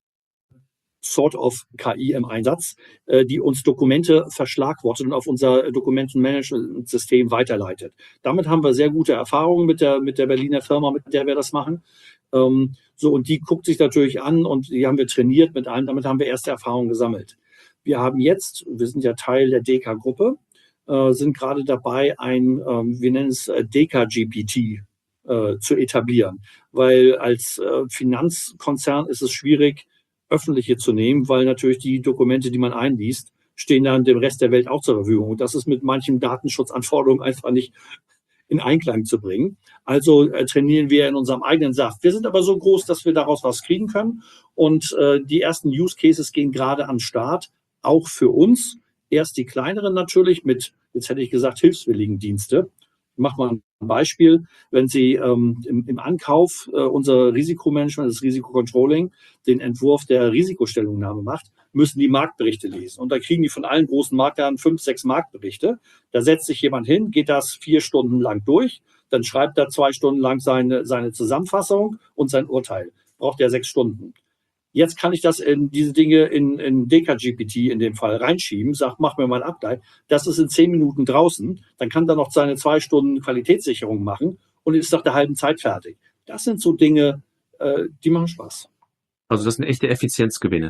sort of K I im Einsatz, äh, die uns Dokumente verschlagwortet und auf unser Dokumentenmanagement-System weiterleitet. Damit haben wir sehr gute Erfahrungen mit der, mit der Berliner Firma, mit der wir das machen. Ähm, so, und die guckt sich natürlich an und die haben wir trainiert mit allem. Damit haben wir erste Erfahrungen gesammelt. Wir haben jetzt, wir sind ja Teil der D E K A-Gruppe, äh, sind gerade dabei, ein, ähm, wir nennen es äh, D E K A-G P T äh, zu etablieren. Weil als äh, Finanzkonzern ist es schwierig, öffentliche zu nehmen, weil natürlich die Dokumente, die man einliest, stehen dann dem Rest der Welt auch zur Verfügung. Und das ist mit manchen Datenschutzanforderungen einfach nicht in Einklang zu bringen. Also äh, trainieren wir in unserem eigenen Saft. Wir sind aber so groß, dass wir daraus was kriegen können. Und äh, die ersten Use Cases gehen gerade an den Start, auch für uns. Erst die kleineren natürlich mit, jetzt hätte ich gesagt, hilfswilligen Dienste. Ich mache mal ein Beispiel. Wenn Sie ähm, im, im Ankauf äh, unser Risikomanagement, das Risikocontrolling, den Entwurf der Risikostellungnahme macht, müssen die Marktberichte lesen. Und da kriegen die von allen großen Marktern fünf, sechs Marktberichte. Da setzt sich jemand hin, geht das vier Stunden lang durch, dann schreibt er zwei Stunden lang seine, seine Zusammenfassung und sein Urteil. Braucht er sechs Stunden. Jetzt kann ich das in diese Dinge in, in D E K A-G P T in dem Fall reinschieben, sag, mach mir mal ein Update. Das ist in zehn Minuten draußen. Dann kann er noch seine zwei Stunden Qualitätssicherung machen und ist nach der halben Zeit fertig. Das sind so Dinge, äh, die machen Spaß. Also das sind echte Effizienzgewinne.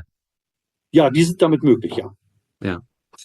Ja, die sind damit möglich, ja. Ja.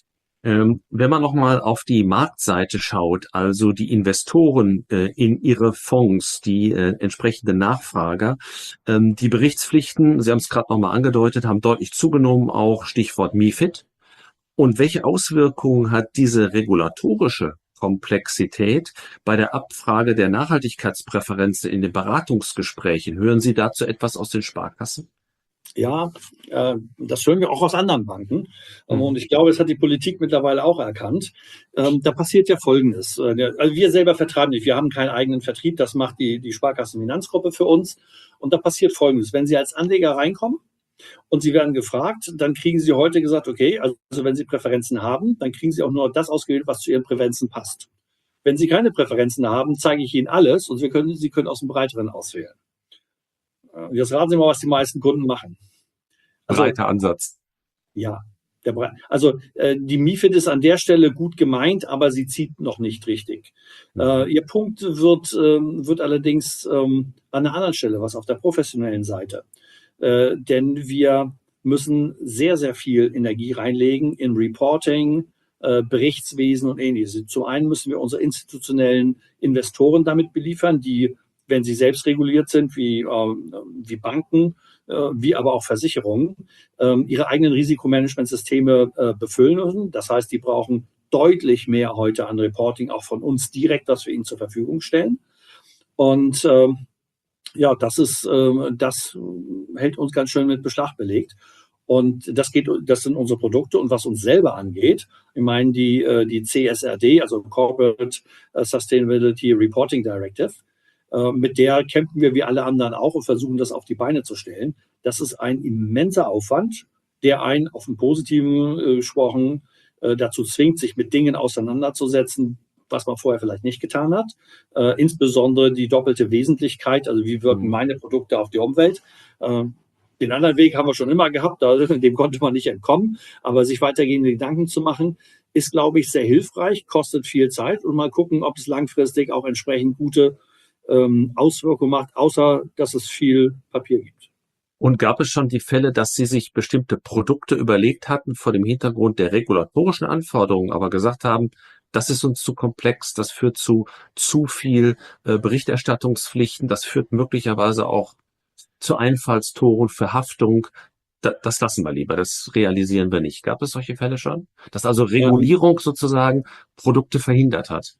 Ähm, wenn man nochmal auf die Marktseite schaut, also die Investoren äh, in ihre Fonds, die äh, entsprechenden Nachfrager, ähm, die Berichtspflichten, Sie haben es gerade nochmal angedeutet, haben deutlich zugenommen, auch Stichwort MiFID. Und welche Auswirkungen hat diese regulatorische Komplexität bei der Abfrage der Nachhaltigkeitspräferenzen in den Beratungsgesprächen? Hören Sie dazu etwas aus den Sparkassen? Ja, äh, das hören wir auch aus anderen Banken. Ähm, Mhm. Und ich glaube, es hat die Politik mittlerweile auch erkannt. Ähm, da passiert ja Folgendes. Äh, der- Also wir selber vertreiben nicht. Wir haben keinen eigenen Vertrieb. Das macht die, die Sparkassenfinanzgruppe für uns. Und da passiert Folgendes. Wenn Sie als Anleger reinkommen und Sie werden gefragt, dann kriegen Sie heute gesagt, okay, also wenn Sie Präferenzen haben, dann kriegen Sie auch nur das ausgewählt, was zu Ihren Präferenzen passt. Wenn Sie keine Präferenzen haben, zeige ich Ihnen alles und Sie können, Sie können aus dem Breiteren auswählen. Äh, Jetzt raten Sie mal, was die meisten Kunden machen. Also Breiter Ansatz. ja, der Brei- also äh, die MiFID ist an der Stelle gut gemeint, aber sie zieht noch nicht richtig. Äh, ihr Punkt wird, ähm, wird allerdings ähm, an einer anderen Stelle, was auf der professionellen Seite. Äh, denn wir müssen sehr, sehr viel Energie reinlegen in Reporting, äh, Berichtswesen und ähnliches. Zum einen müssen wir unsere institutionellen Investoren damit beliefern, die, wenn sie selbst reguliert sind, wie, äh, wie Banken, äh, wie aber auch Versicherungen, ähm, ihre eigenen Risikomanagementsysteme äh, befüllen müssen. Das heißt, die brauchen deutlich mehr heute an Reporting, auch von uns direkt, was wir ihnen zur Verfügung stellen. Und ähm, ja, das ist, ähm, das hält uns ganz schön mit Beschlag belegt. Und das geht, das sind unsere Produkte. Und was uns selber angeht, ich meine, die, äh, die C S R D, also Corporate Sustainability Reporting Directive, äh, mit der kämpfen wir wie alle anderen auch und versuchen das auf die Beine zu stellen. Das ist ein immenser Aufwand, der einen auf dem Positiven äh, gesprochen äh, dazu zwingt, sich mit Dingen auseinanderzusetzen, was man vorher vielleicht nicht getan hat. Äh, insbesondere die doppelte Wesentlichkeit, also wie wirken meine Produkte auf die Umwelt. Äh, den anderen Weg haben wir schon immer gehabt, also dem konnte man nicht entkommen. Aber sich weitergehende Gedanken zu machen, ist, glaube ich, sehr hilfreich, kostet viel Zeit und mal gucken, ob es langfristig auch entsprechend gute ähm, Auswirkungen macht, außer dass es viel Papier gibt. Und gab es schon die Fälle, dass Sie sich bestimmte Produkte überlegt hatten vor dem Hintergrund der regulatorischen Anforderungen, aber gesagt haben, das ist uns zu komplex, das führt zu zu viel äh, Berichterstattungspflichten, das führt möglicherweise auch zu Einfallstoren für Haftung. Da, das lassen wir lieber, das realisieren wir nicht. Gab es solche Fälle schon? Dass also Regulierung sozusagen Produkte verhindert hat?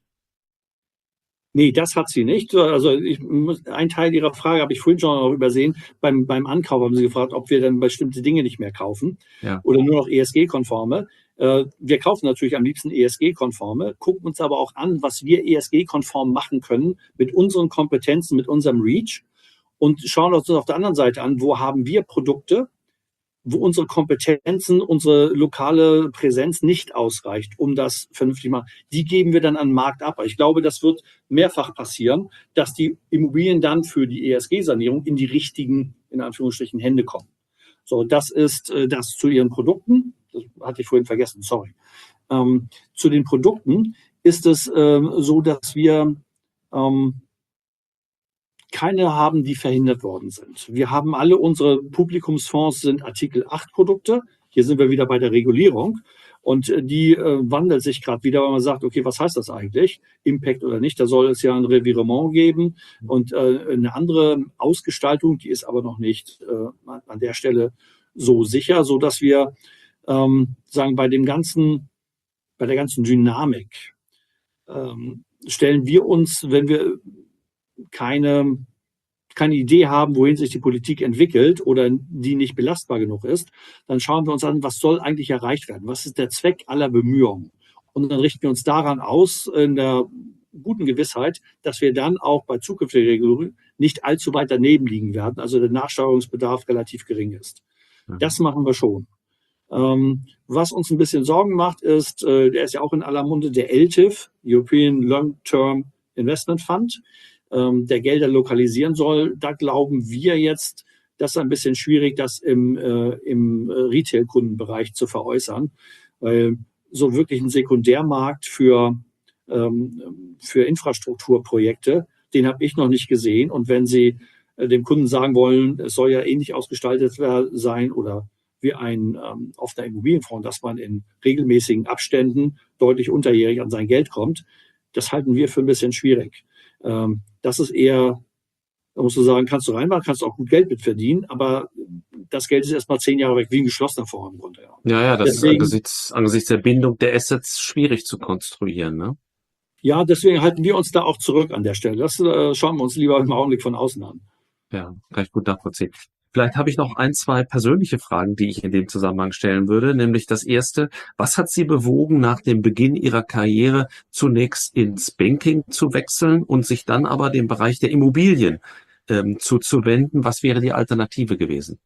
Nee, das hat sie nicht. Also ich, ein Teil Ihrer Frage habe ich vorhin schon noch übersehen. Beim, beim Ankauf haben Sie gefragt, ob wir dann bestimmte Dinge nicht mehr kaufen Ja. oder nur noch E S G-konforme. Äh, wir kaufen natürlich am liebsten E S G-konforme, gucken uns aber auch an, was wir E S G-konform machen können mit unseren Kompetenzen, mit unserem Reach und schauen uns auf der anderen Seite an, wo haben wir Produkte, wo unsere Kompetenzen, unsere lokale Präsenz nicht ausreicht, um das vernünftig zu machen. Die geben wir dann an den Markt ab. Ich glaube, das wird mehrfach passieren, dass die Immobilien dann für die E S G-Sanierung in die richtigen, in Anführungsstrichen, Hände kommen. So, das ist äh, das zu Ihren Produkten. Das hatte ich vorhin vergessen, sorry. Ähm, zu den Produkten ist es ähm, so, dass wir ähm, keine haben, die verhindert worden sind. Wir haben alle unsere Publikumsfonds sind Artikel acht Produkte. Hier sind wir wieder bei der Regulierung. Und die äh, wandelt sich gerade wieder, weil man sagt, okay, was heißt das eigentlich? Impact oder nicht? Da soll es ja ein Revirement geben und äh, eine andere Ausgestaltung, die ist aber noch nicht äh, an der Stelle so sicher, so dass wir ähm, sagen, bei dem ganzen, bei der ganzen Dynamik ähm, stellen wir uns, wenn wir keine, keine Idee haben, wohin sich die Politik entwickelt oder die nicht belastbar genug ist, dann schauen wir uns an, was soll eigentlich erreicht werden? Was ist der Zweck aller Bemühungen? Und dann richten wir uns daran aus, in der guten Gewissheit, dass wir dann auch bei zukünftigen Regelungen nicht allzu weit daneben liegen werden, also der Nachsteuerungsbedarf relativ gering ist. Mhm. Das machen wir schon. Ähm, was uns ein bisschen Sorgen macht, ist, äh, der ist ja auch in aller Munde, der L T I F, European Long-Term Investment Fund, der Gelder lokalisieren soll. Da glauben wir jetzt, das ist ein bisschen schwierig, das im, äh, im Retail-Kundenbereich zu veräußern, weil so wirklich ein Sekundärmarkt für, ähm, für Infrastrukturprojekte, den habe ich noch nicht gesehen. Und wenn Sie äh, dem Kunden sagen wollen, es soll ja ähnlich ausgestaltet sein oder wie ein ähm, auf der Immobilienfonds, dass man in regelmäßigen Abständen deutlich unterjährig an sein Geld kommt, das halten wir für ein bisschen schwierig. Ähm, das ist eher, da musst du sagen, kannst du reinmachen, kannst du auch gut Geld mit verdienen, aber das Geld ist erstmal zehn Jahre weg, wie ein geschlossener Fonds im Grunde. Ja, ja, ja das deswegen, ist angesichts, angesichts der Bindung der Assets schwierig zu konstruieren, ne? Ja, deswegen halten wir uns da auch zurück an der Stelle. Das äh, schauen wir uns lieber im Augenblick von außen an. Ja, kann ich gut nachvollziehen. Vielleicht habe ich noch ein, zwei persönliche Fragen, die ich in dem Zusammenhang stellen würde. Nämlich das erste: Was hat Sie bewogen, nach dem Beginn Ihrer Karriere zunächst ins Banking zu wechseln und sich dann aber dem Bereich der Immobilien ähm, zuzuwenden? Was wäre die Alternative gewesen?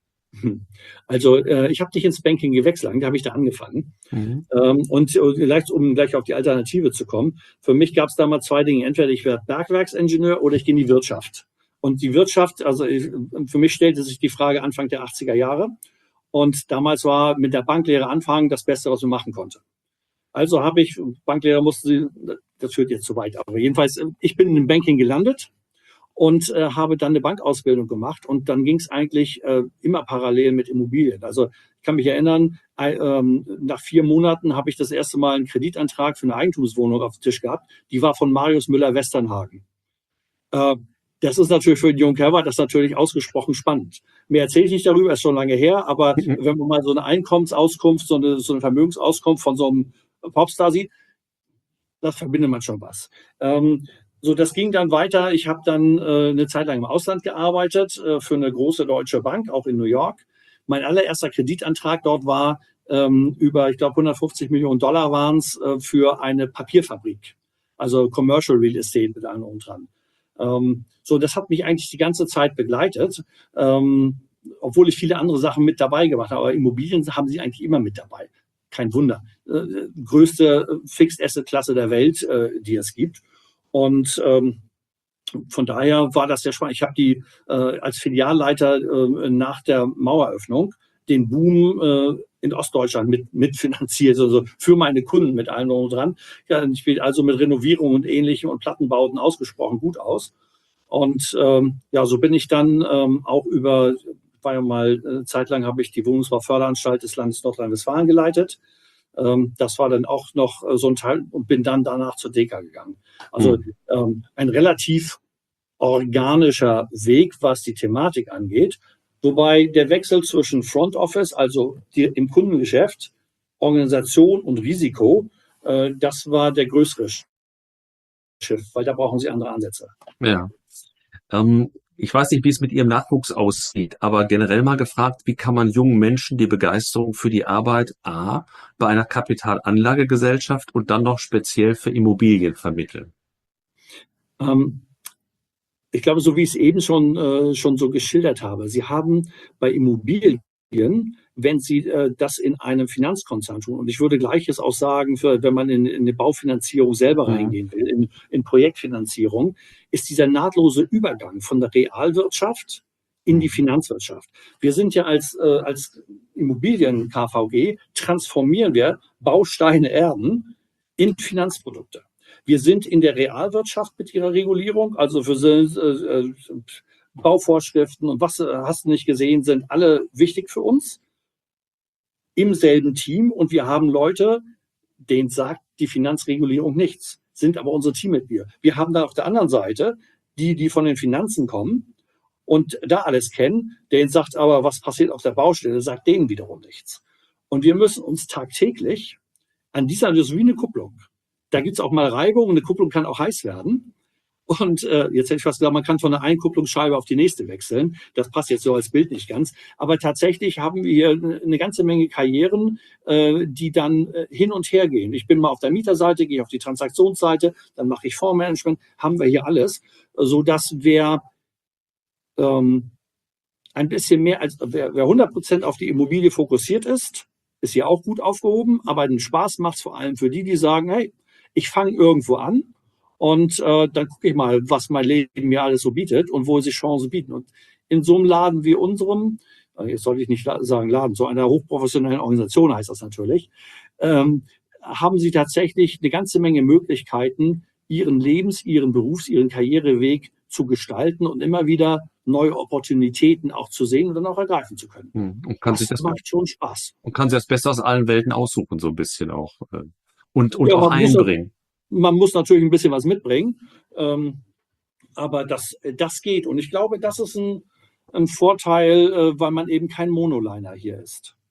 Also äh, ich habe nicht ins Banking gewechselt, da habe ich da angefangen. Mhm. Ähm, und äh, vielleicht, um gleich auf die Alternative zu kommen, für mich gab es da mal zwei Dinge. Entweder ich werde Bergwerksingenieur oder ich gehe in die Wirtschaft. Und die Wirtschaft, also ich, für mich stellte sich die Frage Anfang der achtziger Jahre. Und damals war mit der Banklehre anfangen das Beste, was man machen konnte. Also habe ich, Banklehre musste sie, das führt jetzt zu weit, aber jedenfalls, ich bin im Banking gelandet und äh, habe dann eine Bankausbildung gemacht. Und dann ging es eigentlich äh, immer parallel mit Immobilien. Also ich kann mich erinnern, äh, ähm, nach vier Monaten habe ich das erste Mal einen Kreditantrag für eine Eigentumswohnung auf dem Tisch gehabt. Die war von Marius Müller-Westernhagen. Äh, Das ist natürlich für den jungen Kerl, das ist natürlich ausgesprochen spannend. Mehr erzähle ich nicht darüber, ist schon lange her, aber mhm. wenn man mal so eine Einkommensauskunft, so eine, so eine Vermögensauskunft von so einem Popstar sieht, das verbindet man schon was. Ähm, so, das ging dann weiter. Ich habe dann äh, eine Zeit lang im Ausland gearbeitet, äh, für eine große deutsche Bank, auch in New York. Mein allererster Kreditantrag dort war ähm, über, ich glaube, hundertfünfzig Millionen Dollar waren es äh, für eine Papierfabrik. Also Commercial Real Estate mit allem und dran. Ähm, so, das hat mich eigentlich die ganze Zeit begleitet, ähm, obwohl ich viele andere Sachen mit dabei gemacht habe. Aber Immobilien haben sie eigentlich immer mit dabei. Kein Wunder. Äh, größte Fixed-Asset-Klasse der Welt, äh, die es gibt. Und ähm, von daher war das sehr spannend. Ich habe die äh, als Filialleiter äh, nach der Maueröffnung den Boom äh, in Ostdeutschland mit mitfinanziert, also für meine Kunden mit allem drum und dran. Ja, ich bin also mit Renovierung und Ähnlichem und Plattenbauten ausgesprochen gut aus. Und ähm, ja, so bin ich dann ähm, auch über, war ja mal eine Zeit lang habe ich die Wohnungsbauförderanstalt des Landes Nordrhein-Westfalen geleitet. Ähm, das war dann auch noch äh, so ein Teil und bin dann danach zur D E K A gegangen. Also mhm. ähm, ein relativ organischer Weg, was die Thematik angeht. Wobei der Wechsel zwischen Front Office, also die, im Kundengeschäft, Organisation und Risiko, äh, das war der größere Schiff, weil da brauchen Sie andere Ansätze. Ja. Ähm, ich weiß nicht, wie es mit Ihrem Nachwuchs aussieht, aber generell mal gefragt, wie kann man jungen Menschen die Begeisterung für die Arbeit A bei einer Kapitalanlagegesellschaft und dann noch speziell für Immobilien vermitteln? Ähm, Ich glaube, so wie ich es eben schon, äh, schon so geschildert habe, Sie haben bei Immobilien, wenn Sie äh, das in einem Finanzkonzern tun, und ich würde Gleiches auch sagen, für, wenn man in, in eine Baufinanzierung selber mhm. reingehen will, in, in Projektfinanzierung, ist dieser nahtlose Übergang von der Realwirtschaft in die Finanzwirtschaft. Wir sind ja als, äh, als Immobilien-K V G, transformieren wir Bausteine Erden in Finanzprodukte. Wir sind in der Realwirtschaft mit ihrer Regulierung, also für äh, äh, Bauvorschriften und was äh, hast du nicht gesehen, sind alle wichtig für uns im selben Team. Und wir haben Leute, denen sagt die Finanzregulierung nichts, sind aber unsere Teammitglieder. Wir haben dann auf der anderen Seite die, die von den Finanzen kommen und da alles kennen, denen sagt aber, was passiert auf der Baustelle, sagt denen wiederum nichts. Und wir müssen uns tagtäglich an dieser, das ist wie eine Kupplung. Da gibt es auch mal Reibung, eine Kupplung kann auch heiß werden. Und äh, jetzt hätte ich fast gesagt, man kann von einer Einkupplungsscheibe auf die nächste wechseln. Das passt jetzt so als Bild nicht ganz. Aber tatsächlich haben wir hier eine ganze Menge Karrieren, äh, die dann äh, hin und her gehen. Ich bin mal auf der Mieterseite, gehe auf die Transaktionsseite, dann mache ich Fondsmanagement, haben wir hier alles, so dass wer ähm, ein bisschen mehr als, wer, wer hundert Prozent auf die Immobilie fokussiert ist, ist hier auch gut aufgehoben. Aber den Spaß macht es vor allem für die, die sagen, hey, ich fange irgendwo an und äh, dann gucke ich mal, was mein Leben mir alles so bietet und wo sich Chancen bieten. Und in so einem Laden wie unserem, jetzt sollte ich nicht sagen Laden, so einer hochprofessionellen Organisation heißt das natürlich, ähm, haben sie tatsächlich eine ganze Menge Möglichkeiten, ihren Lebens-, ihren Berufs-, ihren Karriereweg zu gestalten und immer wieder neue Opportunitäten auch zu sehen und dann auch ergreifen zu können. Und kann das, sich das macht schon Spaß. Und kann sich das Beste aus allen Welten aussuchen, so ein bisschen auch. Und, und ja, auch man einbringen. Muss, man muss natürlich ein bisschen was mitbringen, ähm, aber das, das geht. Und ich glaube, das ist ein, ein Vorteil, äh, weil man eben kein Monoliner hier ist.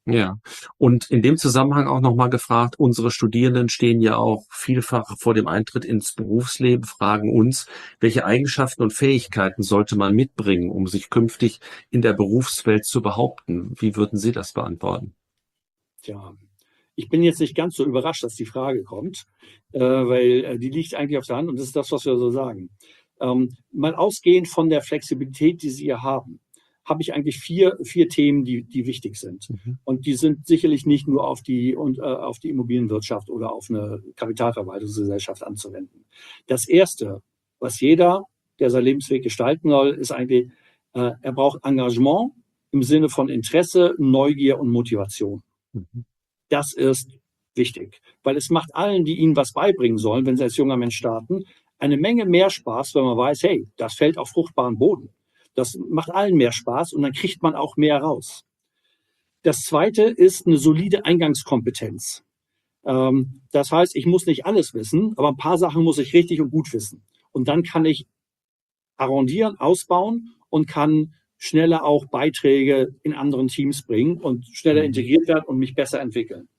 Ja, und in dem Zusammenhang auch nochmal gefragt, unsere Studierenden stehen ja auch vielfach vor dem Eintritt ins Berufsleben, fragen uns, welche Eigenschaften und Fähigkeiten sollte man mitbringen, um sich künftig in der Berufswelt zu behaupten? Wie würden Sie das beantworten? Tja, ich bin jetzt nicht ganz so überrascht, dass die Frage kommt, äh, weil äh, die liegt eigentlich auf der Hand und das ist das, was wir so sagen. Ähm, mal ausgehend von der Flexibilität, die Sie hier haben, habe ich eigentlich vier, vier Themen, die, die wichtig sind. Mhm. Und die sind sicherlich nicht nur auf die, und, äh, auf die Immobilienwirtschaft oder auf eine Kapitalverwaltungsgesellschaft anzuwenden. Das Erste, was jeder, der seinen Lebensweg gestalten soll, ist eigentlich, äh, er braucht Engagement im Sinne von Interesse, Neugier und Motivation. Mhm. Das ist wichtig, weil es macht allen, die ihnen was beibringen sollen, wenn sie als junger Mensch starten, eine Menge mehr Spaß, wenn man weiß, hey, das fällt auf fruchtbaren Boden. Das macht allen mehr Spaß und dann kriegt man auch mehr raus. Das Zweite ist eine solide Eingangskompetenz. Ähm, das heißt, ich muss nicht alles wissen, aber ein paar Sachen muss ich richtig und gut wissen. Und dann kann ich arrondieren, ausbauen und kann schneller auch Beiträge in anderen Teams bringen und schneller integriert werden und mich besser entwickeln.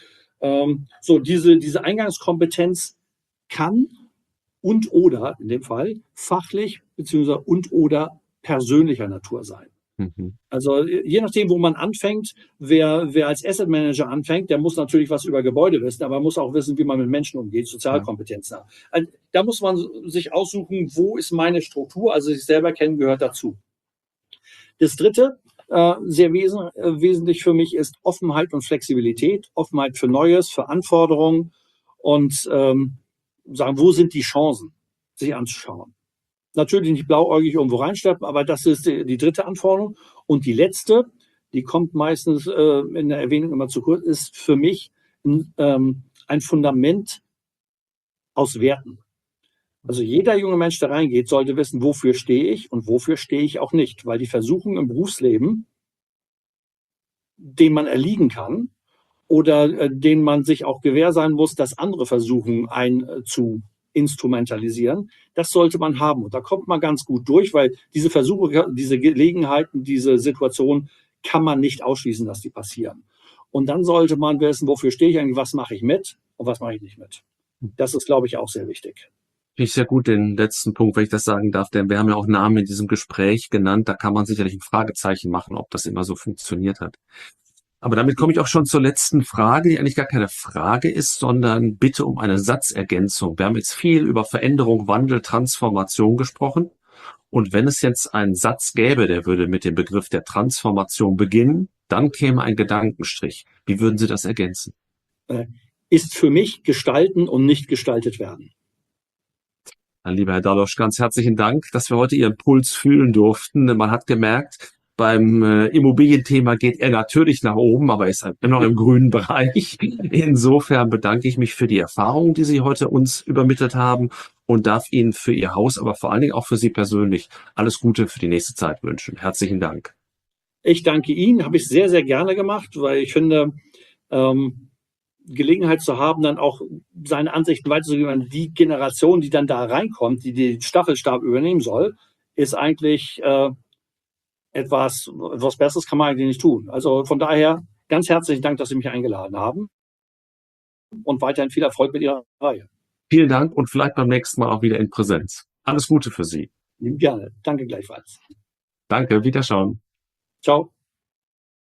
Ähm, so, diese, diese Eingangskompetenz kann und oder, in dem Fall, fachlich beziehungsweise und oder persönlicher Natur sein. Mhm. Also je nachdem, wo man anfängt, wer, wer als Asset Manager anfängt, der muss natürlich was über Gebäude wissen, aber muss auch wissen, wie man mit Menschen umgeht, Sozialkompetenz. Ja. Also, da muss man sich aussuchen, wo ist meine Struktur, also sich selber kennen gehört dazu. Das Dritte, äh, sehr wesen, äh, wesentlich für mich, ist Offenheit und Flexibilität, Offenheit für Neues, für Anforderungen und ähm, sagen, wo sind die Chancen, sich anzuschauen. Natürlich nicht blauäugig irgendwo reinsteppen, aber das ist die, die dritte Anforderung. Und die letzte, die kommt meistens äh, in der Erwähnung immer zu kurz, ist für mich ein, ähm, ein Fundament aus Werten. Also jeder junge Mensch, der reingeht, sollte wissen, wofür stehe ich und wofür stehe ich auch nicht. Weil die Versuchung im Berufsleben, dem man erliegen kann oder äh, den man sich auch gewähr sein muss, dass andere versuchen, einen äh, zu instrumentalisieren, das sollte man haben. Und da kommt man ganz gut durch, weil diese Versuche, diese Gelegenheiten, diese Situation kann man nicht ausschließen, dass die passieren. Und dann sollte man wissen, wofür stehe ich eigentlich, was mache ich mit und was mache ich nicht mit. Das ist, glaube ich, auch sehr wichtig. Finde ich sehr gut, den letzten Punkt, wenn ich das sagen darf, denn wir haben ja auch Namen in diesem Gespräch genannt, da kann man sicherlich ein Fragezeichen machen, ob das immer so funktioniert hat. Aber damit komme ich auch schon zur letzten Frage, die eigentlich gar keine Frage ist, sondern Bitte um eine Satzergänzung. Wir haben jetzt viel über Veränderung, Wandel, Transformation gesprochen. Und wenn es jetzt einen Satz gäbe, der würde mit dem Begriff der Transformation beginnen, dann käme ein Gedankenstrich. Wie würden Sie das ergänzen? Ist für mich gestalten und nicht gestaltet werden. Dann, lieber Herr Dalosch, ganz herzlichen Dank, dass wir heute Ihren Puls fühlen durften. Man hat gemerkt, beim äh, Immobilienthema geht er natürlich nach oben, aber ist halt immer noch im grünen Bereich. Insofern bedanke ich mich für die Erfahrungen, die Sie heute uns übermittelt haben und darf Ihnen für Ihr Haus, aber vor allen Dingen auch für Sie persönlich alles Gute für die nächste Zeit wünschen. Herzlichen Dank. Ich danke Ihnen, habe ich sehr, sehr gerne gemacht, weil ich finde, ähm, Gelegenheit zu haben, dann auch seine Ansichten weiterzugeben an die Generation, die dann da reinkommt, die den Staffelstab übernehmen soll, ist eigentlich äh, etwas, etwas Besseres kann man eigentlich nicht tun. Also von daher ganz herzlichen Dank, dass Sie mich eingeladen haben und weiterhin viel Erfolg mit Ihrer Reihe. Vielen Dank und vielleicht beim nächsten Mal auch wieder in Präsenz. Alles Gute für Sie. Gerne. Danke gleichfalls. Danke, Wiederschauen. Ciao.